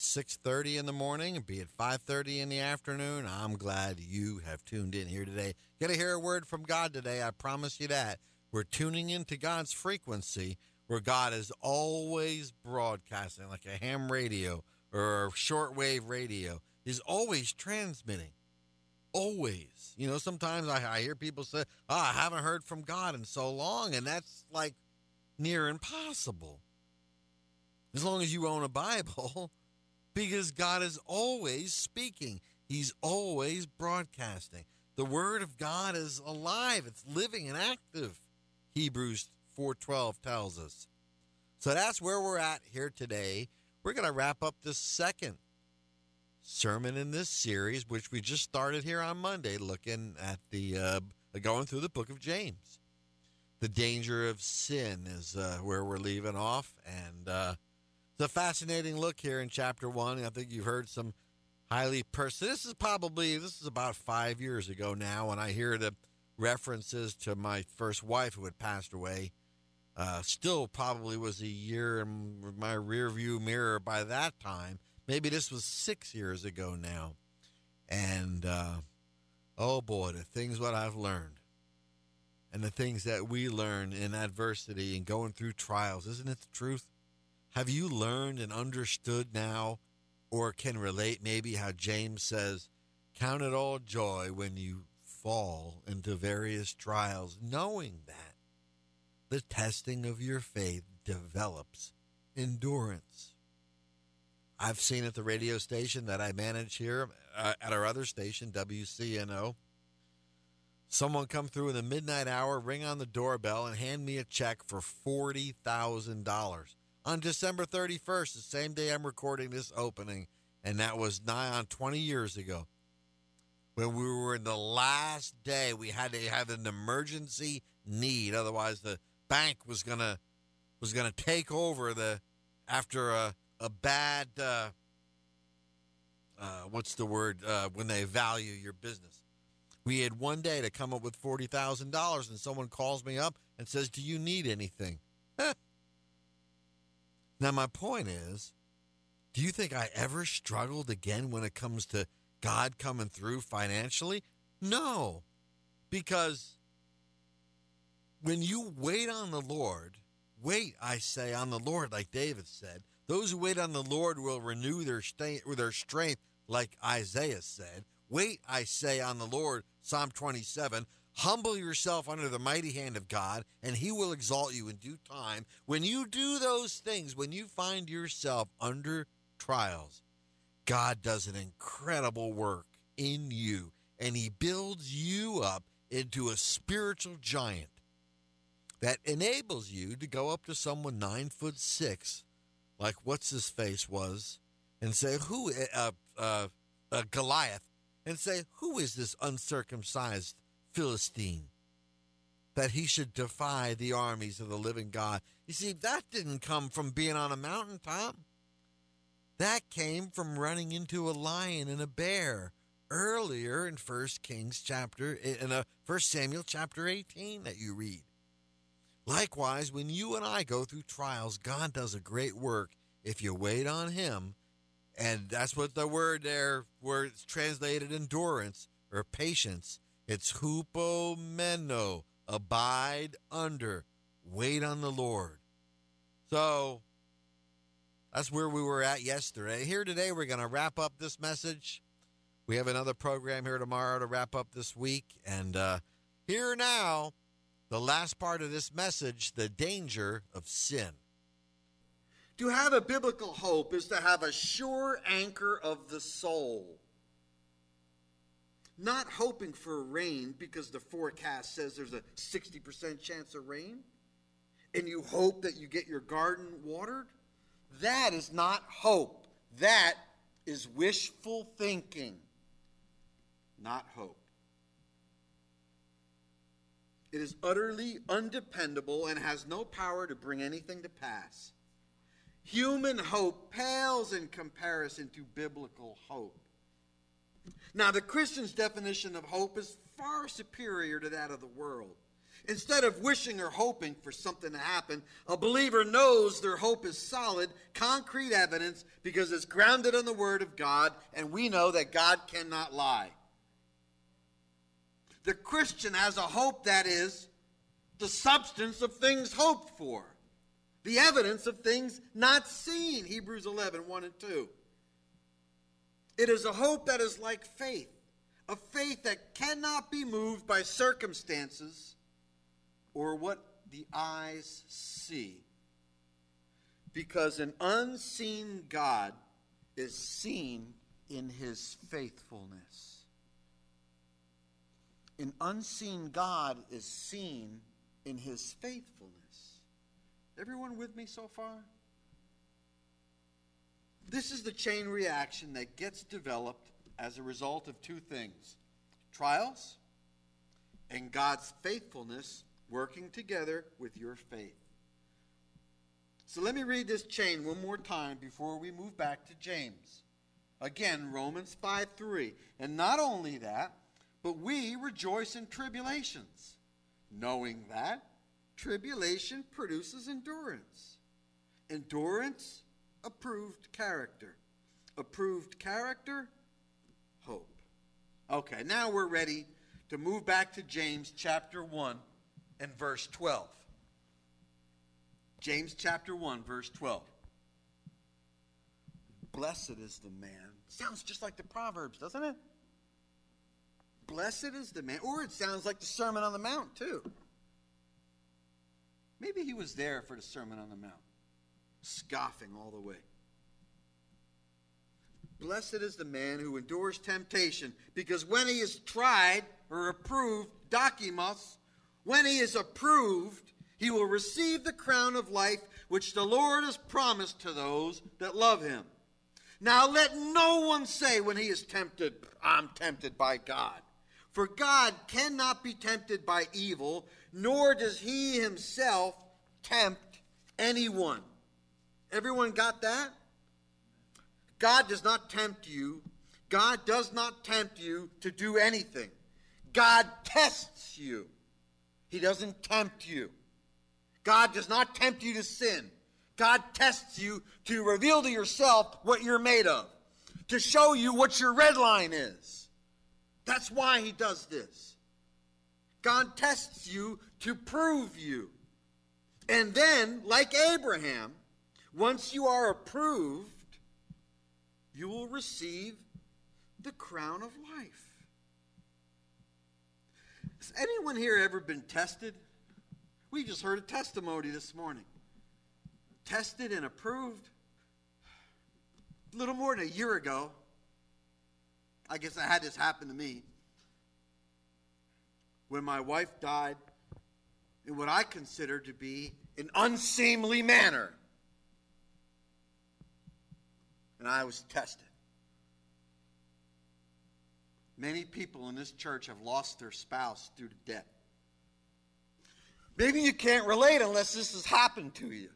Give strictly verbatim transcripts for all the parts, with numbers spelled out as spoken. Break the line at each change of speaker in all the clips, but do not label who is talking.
six thirty in the morning, be it five thirty in the afternoon. I'm glad you have tuned in here today. Going to hear a word from God today. I promise you that. We're tuning into God's frequency where God is always broadcasting like a ham radio or a shortwave radio. He's always transmitting. Always. You know, sometimes I, I hear people say, oh, I haven't heard from God in so long, and that's like near impossible. As long as you own a Bible, because God is always speaking. He's always broadcasting. The Word of God is alive. It's living and active, Hebrews four twelve tells us. So that's where we're at here today. We're going to wrap up the second sermon in this series, which we just started here on Monday, looking at the, uh, going through the book of James. The danger of sin is uh, where we're leaving off, and uh, it's a fascinating look here in chapter one. I think you've heard some highly person. This is probably, this is about five years ago now when I hear the references to my first wife who had passed away. Uh, still probably was a year in my rear view mirror by that time. Maybe this was six years ago now. And, uh, oh boy, the things what I've learned and the things that we learn in adversity and going through trials. Isn't it the truth? Have you learned and understood now, or can relate maybe how James says, count it all joy when you fall into various trials, knowing that the testing of your faith develops endurance. I've seen at the radio station that I manage here, uh, at our other station, W C N O, someone come through in the midnight hour, ring on the doorbell, and hand me a check for forty thousand dollars. On December thirty-first, the same day I'm recording this opening, and that was nigh on twenty years ago. When we were in the last day, we had to have an emergency need. Otherwise, the bank was gonna was gonna take over the after a a bad uh, uh, what's the word uh, when they value your business. We had one day to come up with forty thousand dollars, and someone calls me up and says, "Do you need anything?" Now, my point is, do you think I ever struggled again when it comes to God coming through financially? No, because when you wait on the Lord, wait, I say, on the Lord, like David said, those who wait on the Lord will renew their, st- their strength, like Isaiah said. Wait, I say, on the Lord, Psalm twenty-seven. Humble yourself under the mighty hand of God, and he will exalt you in due time. When you do those things, when you find yourself under trials, God does an incredible work in you, and he builds you up into a spiritual giant that enables you to go up to someone nine foot six, like what's his face was, and say, who, uh, uh, uh, Goliath, and say, who is this uncircumcised Philistine that he should defy the armies of the living God? You see, that didn't come from being on a mountaintop. That came from running into a lion and a bear earlier in First Kings chapter, in a First Samuel chapter eighteen that you read. Likewise, when you and I go through trials, God does a great work if you wait on him. And that's what the word there, where it's translated endurance or patience. It's hupomeno, abide under, wait on the Lord. So that's where we were at yesterday. Here today, we're going to wrap up this message. We have another program here tomorrow to wrap up this week. And uh, here now, the last part of this message, the danger of sin. To have a biblical hope is to have a sure anchor of the soul. Not hoping for rain because the forecast says there's a sixty percent chance of rain, and you hope that you get your garden watered. That is not hope. That is wishful thinking, not hope. It is utterly undependable and has no power to bring anything to pass. Human hope pales in comparison to biblical hope. Now, the Christian's definition of hope is far superior to that of the world. Instead of wishing or hoping for something to happen, a believer knows their hope is solid, concrete evidence because it's grounded in the Word of God, and we know that God cannot lie. The Christian has a hope that is the substance of things hoped for, the evidence of things not seen, Hebrews eleven, one and two. It is a hope that is like faith, a faith that cannot be moved by circumstances or what the eyes see. Because an unseen God is seen in his faithfulness. An unseen God is seen in his faithfulness. Everyone with me so far? This is the chain reaction that gets developed as a result of two things: trials and God's faithfulness working together with your faith. So let me read this chain one more time before we move back to James. Again, Romans five three. And not only that, but we rejoice in tribulations, knowing that tribulation produces endurance. Endurance, approved character. Approved character, hope. Okay, now we're ready to move back to James chapter one and verse twelve. James chapter one, verse twelve. Blessed is the man. Sounds just like the Proverbs, doesn't it? Blessed is the man. Or it sounds like the Sermon on the Mount, too. Maybe he was there for the Sermon on the Mount, scoffing all the way. Blessed is the man who endures temptation, because when he is tried or approved, dokimos, when he is approved, he will receive the crown of life which the Lord has promised to those that love him. Now let no one say when he is tempted, I'm tempted by God. For God cannot be tempted by evil, nor does he himself tempt anyone. Everyone got that? God does not tempt you. God does not tempt you to do anything. God tests you. He doesn't tempt you. God does not tempt you to sin. God tests you to reveal to yourself what you're made of, to show you what your red line is. That's why he does this. God tests you to prove you. And then, like Abraham, once you are approved, you will receive the crown of life. Has anyone here ever been tested? We just heard a testimony this morning. Tested and approved. A little more than a year ago, I guess I had this happen to me, when my wife died in what I consider to be an unseemly manner. And I was tested. Many people in this church have lost their spouse due to death. Maybe you can't relate unless this has happened to you.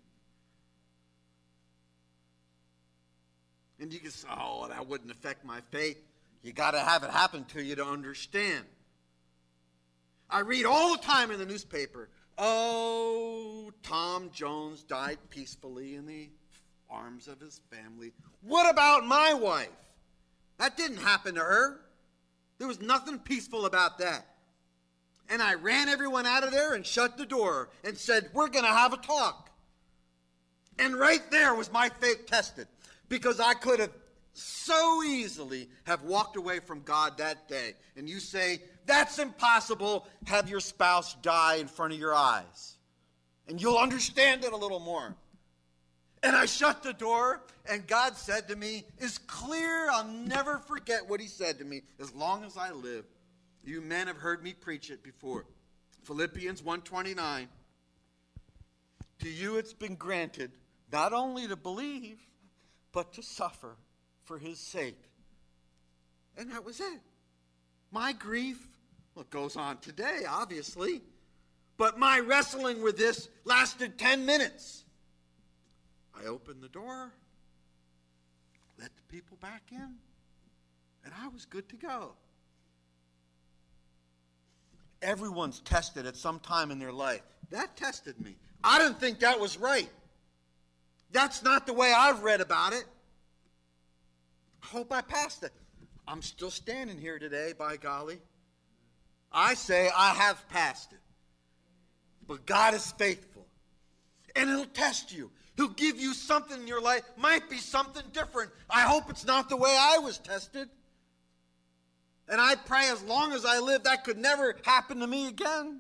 And you can say, oh, that wouldn't affect my faith. You got to have it happen to you to understand. I read all the time in the newspaper, oh, Tom Jones died peacefully in the arms of his family. What about my wife? That didn't happen to her. There was nothing peaceful about that. And I ran everyone out of there and shut the door and said, we're going to have a talk. And right there was my faith tested, because I could have so easily have walked away from God that day. And you say, that's impossible. Have your spouse die in front of your eyes. And you'll understand it a little more. And I shut the door, and God said to me, it's clear, I'll never forget what he said to me as long as I live. You men have heard me preach it before. Philippians one twenty-nine. To you it's been granted not only to believe, but to suffer for his sake. And that was it. My grief, well, it goes on today, obviously, but my wrestling with this lasted ten minutes. I opened the door, let the people back in, and I was good to go. Everyone's tested at some time in their life. That tested me. I didn't think that was right. That's not the way I've read about it. I hope I passed it. I'm still standing here today, by golly. I say I have passed it. But God is faithful. And He'll test you. He'll give you something in your life. Might be something different. I hope it's not the way I was tested. And I pray as long as I live, that could never happen to me again.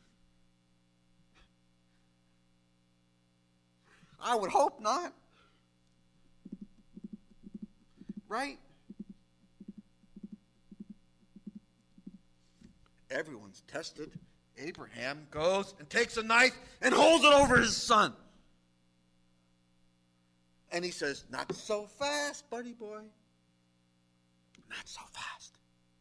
I would hope not. Right? Everyone's tested. Abraham goes and takes a knife and holds it over his son. And he says, not so fast, buddy boy. Not so fast.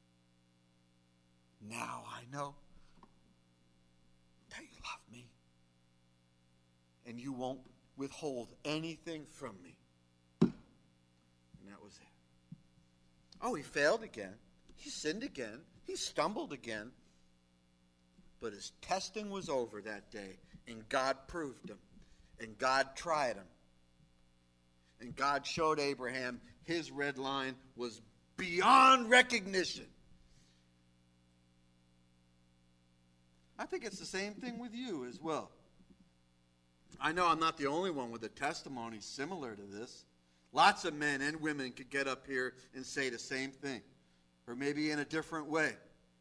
Now I know that you love me. And you won't withhold anything from me. And that was it. Oh, he failed again. He sinned again. He stumbled again. But his testing was over that day. And God proved him. And God tried him. And God showed Abraham his red line was beyond recognition. I think it's the same thing with you as well. I know I'm not the only one with a testimony similar to this. Lots of men and women could get up here and say the same thing, or maybe in a different way.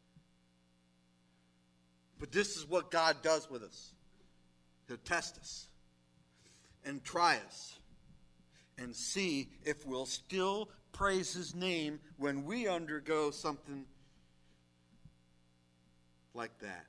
But this is what God does with us. He'll test us and try us and see if we'll still praise His name when we undergo something like that.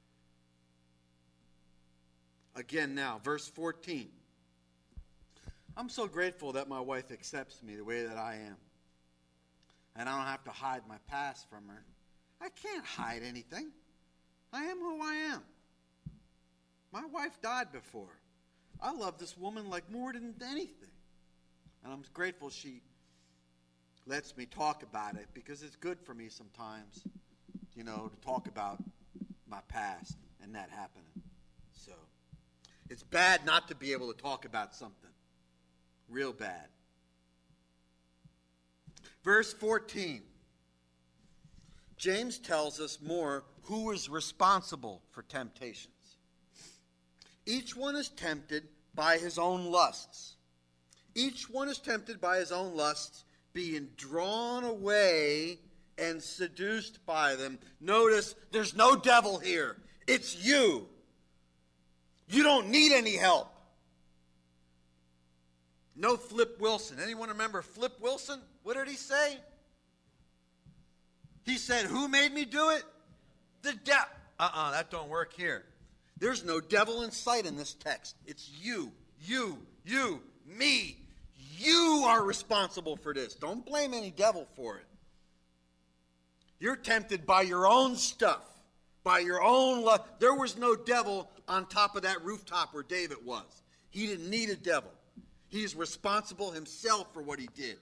Again now, verse fourteen. I'm so grateful that my wife accepts me the way that I am. And I don't have to hide my past from her. I can't hide anything. I am who I am. My wife died before. I love this woman like more than anything. And I'm grateful she lets me talk about it because it's good for me sometimes, you know, to talk about my past and that happening. So it's bad not to be able to talk about something. Real bad. Verse fourteen. James tells us more who is responsible for temptations. Each one is tempted by his own lusts. Each one is tempted by his own lusts, being drawn away and seduced by them. Notice there's no devil here. It's you. You don't need any help. No Flip Wilson. Anyone remember Flip Wilson? What did he say? He said, who made me do it? The devil. Uh-uh, that don't work here. There's no devil in sight in this text. It's you, you, you, me. You are responsible for this. Don't blame any devil for it. You're tempted by your own stuff, by your own love. There was no devil on top of that rooftop where David was. He didn't need a devil. He's responsible himself for what he did.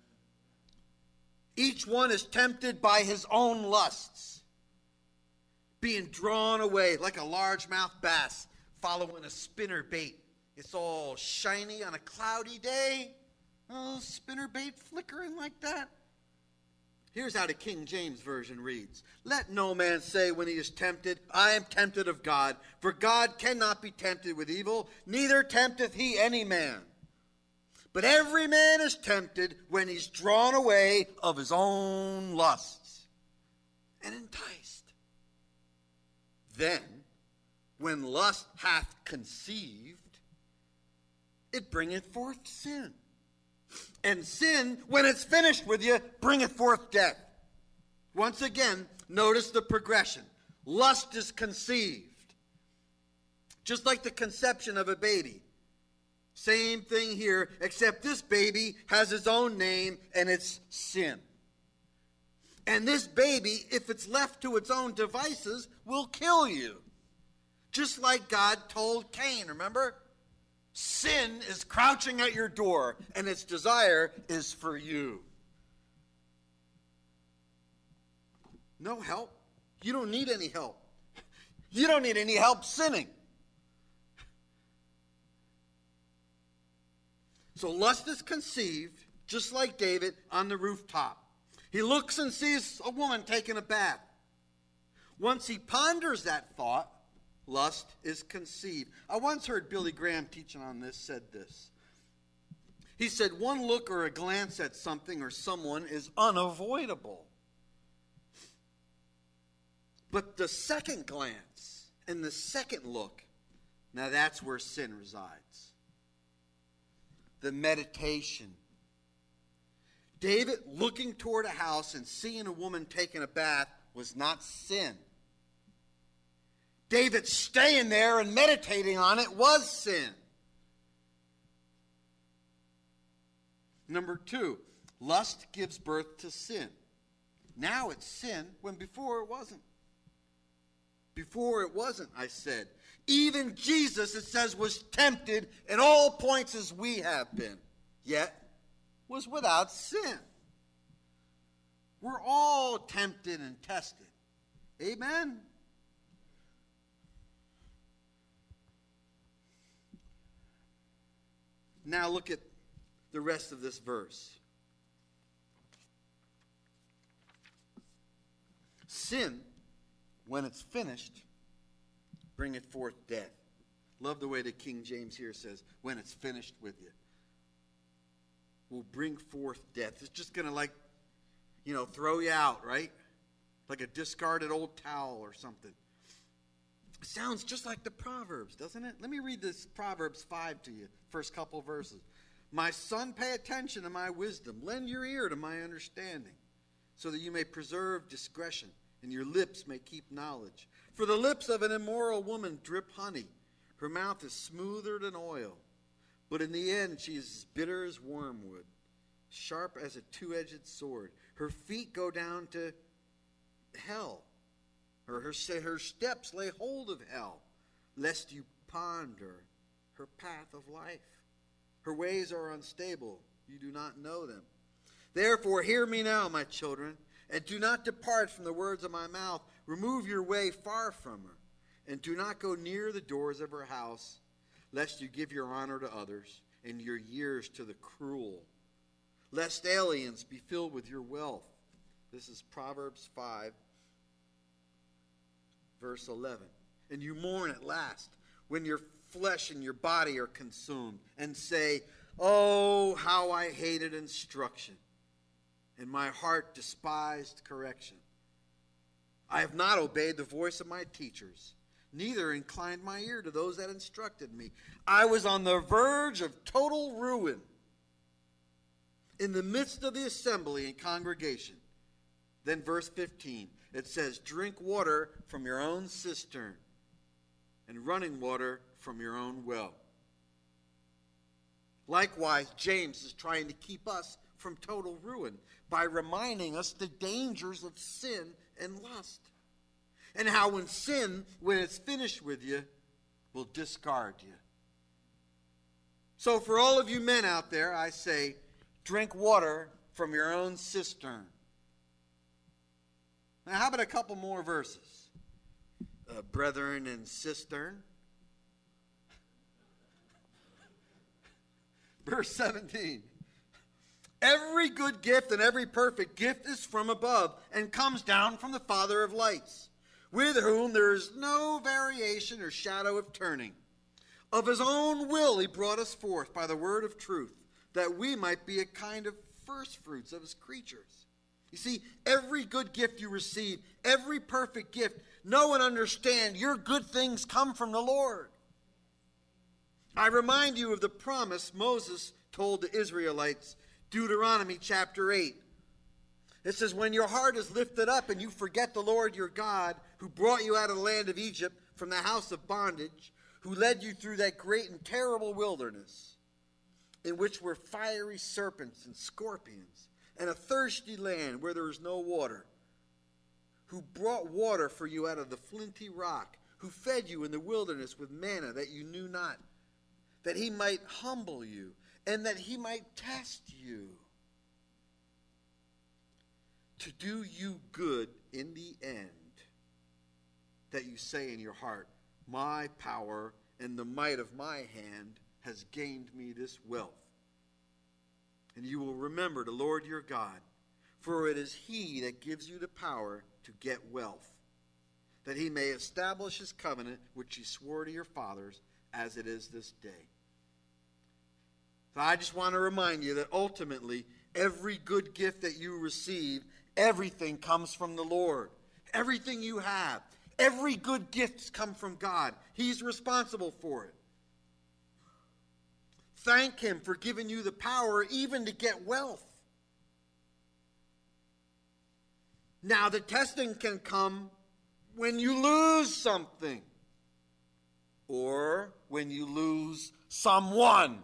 Each one is tempted by his own lusts, being drawn away like a largemouth bass following a spinner bait. It's all shiny on a cloudy day. Oh, spinner bait flickering like that. Here's how the King James Version reads. Let no man say when he is tempted, I am tempted of God. For God cannot be tempted with evil, neither tempteth he any man. But every man is tempted when he's drawn away of his own lusts and enticed. Then, when lust hath conceived, it bringeth forth sin. And sin, when it's finished with you, bringeth forth death. Once again, notice the progression. Lust is conceived. Just like the conception of a baby. Same thing here, except this baby has its own name, and it's sin. And this baby, if it's left to its own devices, will kill you. Just like God told Cain, remember? Sin is crouching at your door, and its desire is for you. No help. You don't need any help.
You don't need any help sinning. So lust is conceived, just like David on the rooftop. He looks and sees a woman taking a bath. Once he ponders that thought, lust is conceived. I once heard Billy Graham teaching on this, said this. He said, one look or a glance at something or someone is unavoidable. But the second glance and the second look, now that's where sin resides. The meditation. David looking toward a house and seeing a woman taking a bath was not sin. David staying there and meditating on it was sin. Number two, lust gives birth to sin. Now it's sin when before it wasn't. Before it wasn't, I said. Even Jesus, it says, was tempted in all points as we have been, yet was without sin. We're all tempted and tested. Amen? Now look at the rest of this verse. Sin, when it's finished, bringeth forth death. Love the way the King James here says, when it's finished with you. Will bring forth death. It's just going to like, you know, throw you out, right? Like a discarded old towel or something. It sounds just like the Proverbs, doesn't it? Let me read this Proverbs five to you, first couple verses. My son, pay attention to my wisdom. Lend your ear to my understanding, so that you may preserve discretion, and your lips may keep knowledge. For the lips of an immoral woman drip honey. Her mouth is smoother than oil. But in the end she is as bitter as wormwood, sharp as a two-edged sword. Her feet go down to hell. Her, her, her steps lay hold of hell, lest you ponder her path of life. Her ways are unstable. You do not know them. Therefore, hear me now, my children, and do not depart from the words of my mouth. Remove your way far from her, and do not go near the doors of her house, lest you give your honor to others and your years to the cruel, lest aliens be filled with your wealth. This is Proverbs five, verse eleven. And you mourn at last when your flesh and your body are consumed, and say, oh, how I hated instruction, and my heart despised correction. I have not obeyed the voice of my teachers, neither inclined my ear to those that instructed me. I was on the verge of total ruin in the midst of the assembly and congregation. Then verse fifteen, it says, drink water from your own cistern, and running water from your own well. Likewise, James is trying to keep us from total ruin by reminding us the dangers of sin and lust, and how when sin, when it's finished with you, will discard you. So for all of you men out there, I say, drink water from your own cistern. Now, how about a couple more verses? Uh, brethren and cistern. Verse seventeen. Every good gift and every perfect gift is from above and comes down from the Father of lights, with whom there is no variation or shadow of turning. Of his own will he brought us forth by the word of truth, that we might be a kind of firstfruits of his creatures. You see, every good gift you receive, every perfect gift, know and understand your good things come from the Lord. I remind you of the promise Moses told the Israelites, Deuteronomy chapter eight. It says, when your heart is lifted up and you forget the Lord your God, who brought you out of the land of Egypt from the house of bondage, who led you through that great and terrible wilderness, in which were fiery serpents and scorpions, and a thirsty land where there is no water, who brought water for you out of the flinty rock, who fed you in the wilderness with manna that you knew not, that he might humble you, and that he might test you, to do you good in the end. that you say in your heart, my power and the might of my hand has gained me this wealth. And you will remember the Lord your God, for it is he that gives you the power to get wealth, that he may establish his covenant, which he swore to your fathers, as it is this day. So I just want to remind you that ultimately, every good gift that you receive, everything comes from the Lord. Everything you have, every good gift comes from God. He's responsible for it. Thank him for giving you the power even to get wealth. Now, the testing can come when you lose something or when you lose someone.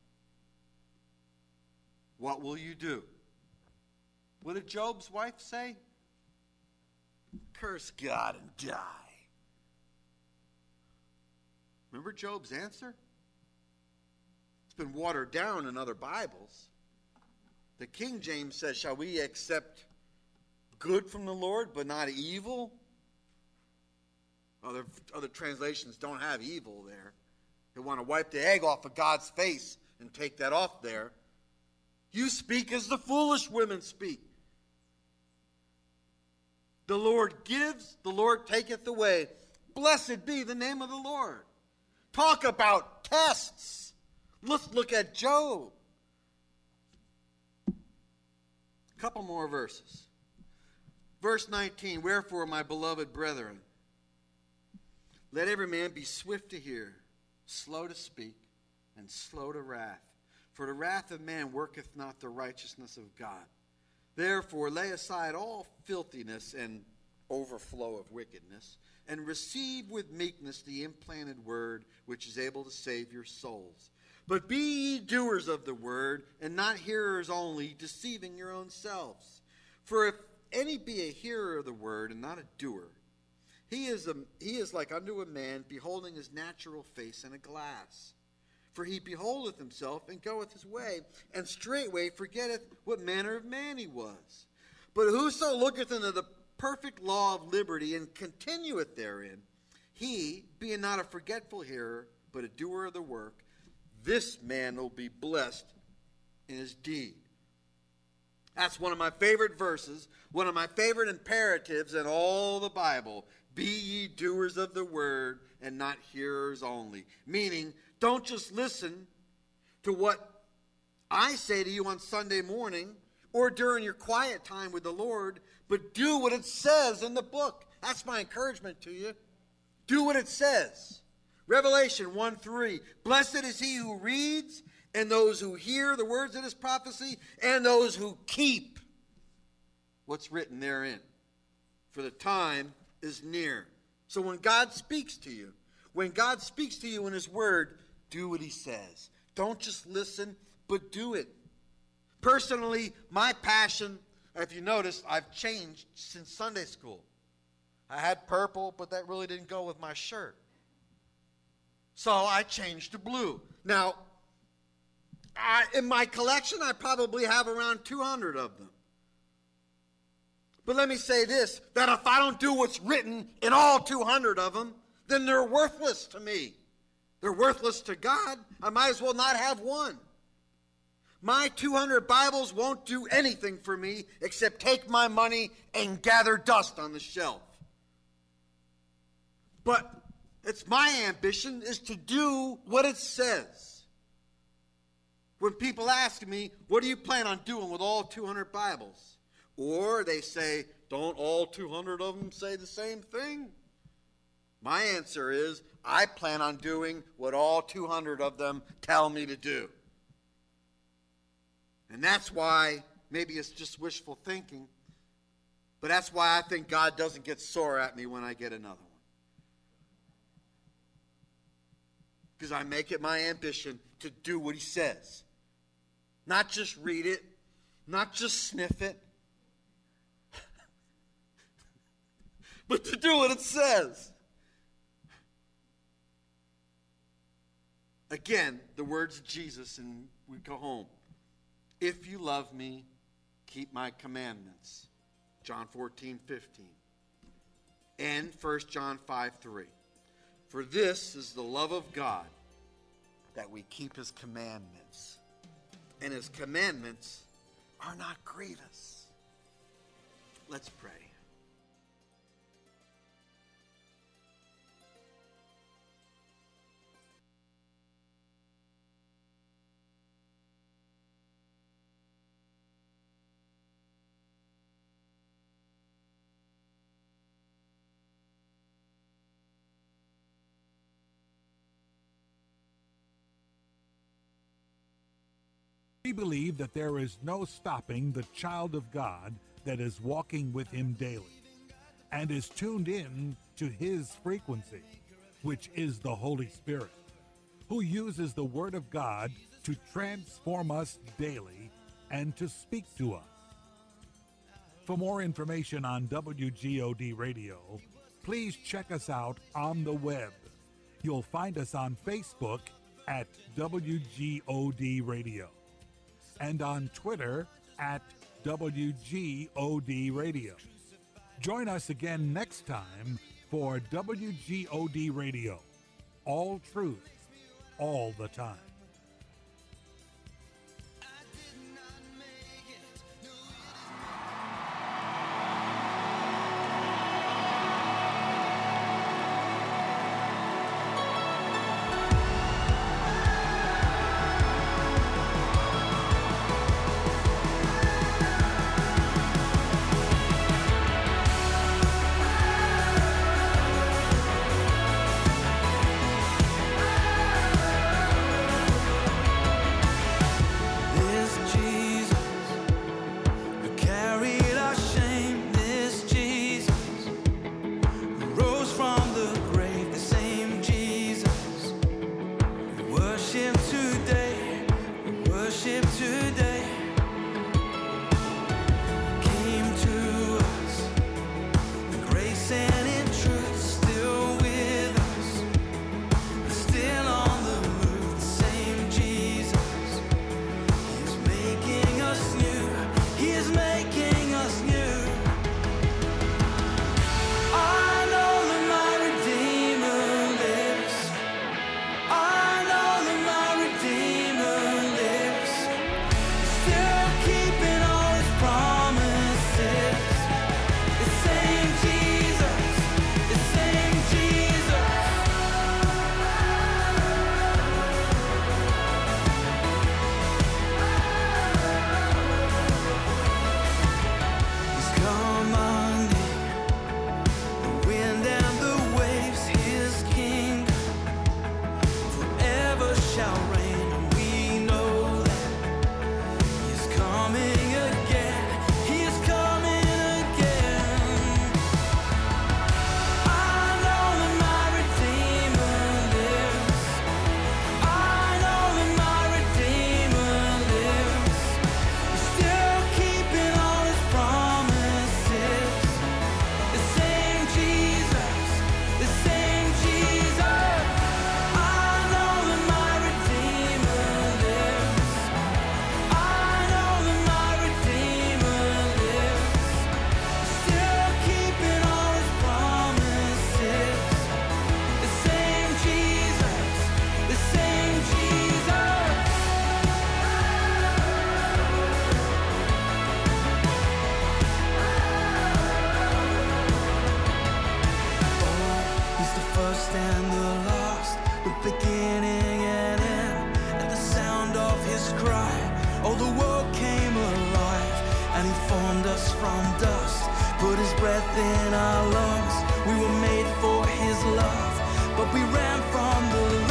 What will you do? What did Job's wife say? Curse God and die. Remember Job's answer? It's been watered down in other Bibles. The King James says, shall we accept good from the Lord, but not evil? Other, other translations don't have evil there. They want to wipe the egg off of God's face and take that off there. You speak as the foolish women speak. The Lord gives, the Lord taketh away. Blessed be the name of the Lord. Talk about tests. Let's look at Job. A couple more verses. Verse nineteen, wherefore, my beloved brethren, let every man be swift to hear, slow to speak, and slow to wrath. For the wrath of man worketh not the righteousness of God. Therefore, lay aside all filthiness and overflow of wickedness, and receive with meekness the implanted word, which is able to save your souls. But be ye doers of the word, and not hearers only, deceiving your own selves. For if any be a hearer of the word, and not a doer, he is, a, he is like unto a man beholding his natural face in a glass. For he beholdeth himself, and goeth his way, and straightway forgetteth what manner of man he was. But whoso looketh into the perfect law of liberty, and continueth therein, he, being not a forgetful hearer, but a doer of the work, this man will be blessed in his deed. That's one of my favorite verses, one of my favorite imperatives in all the Bible. Be ye doers of the word, and not hearers only. Meaning, don't just listen to what I say to you on Sunday morning or during your quiet time with the Lord, but do what it says in the book. That's my encouragement to you. Do what it says. Revelation one three, blessed is he who reads, and those who hear the words of this prophecy, and those who keep what's written therein. For the time is near. So when God speaks to you, when God speaks to you in his word, do what he says. Don't just listen, but do it. Personally, my passion, if you notice, I've changed since Sunday school. I had purple, but that really didn't go with my shirt. So I changed to blue. Now, I, in my collection, I probably have around two hundred of them. But let me say this, that if I don't do what's written in all two hundred of them, then they're worthless to me. They're worthless to God. I might as well not have one. My two hundred Bibles won't do anything for me except take my money and gather dust on the shelf. But it's my ambition is to do what it says. When people ask me, what do you plan on doing with all two hundred Bibles? Or they say, don't all two hundred of them say the same thing? My answer is, I plan on doing what all two hundred of them tell me to do. And that's why, maybe it's just wishful thinking, but that's why I think God doesn't get sore at me when I get another one. Because I make it my ambition to do what he says. Not just read it, not just sniff it, but to do what it says. Again, the words of Jesus, and we go home. If you love me, keep my commandments. John fourteen fifteen. and First John five three. For this is the love of God, that we keep his commandments. And his commandments are not grievous. Let's pray.
We believe that there is no stopping the child of God that is walking with him daily and is tuned in to his frequency, which is the Holy Spirit, who uses the Word of God to transform us daily and to speak to us. For more information on W G O D Radio, please check us out on the web. You'll find us on Facebook at W G O D Radio and on Twitter at W G O D Radio. Join us again next time for W G O D Radio. All truth, all the time.
Breath in our lungs, we were made for his love, but we ran from the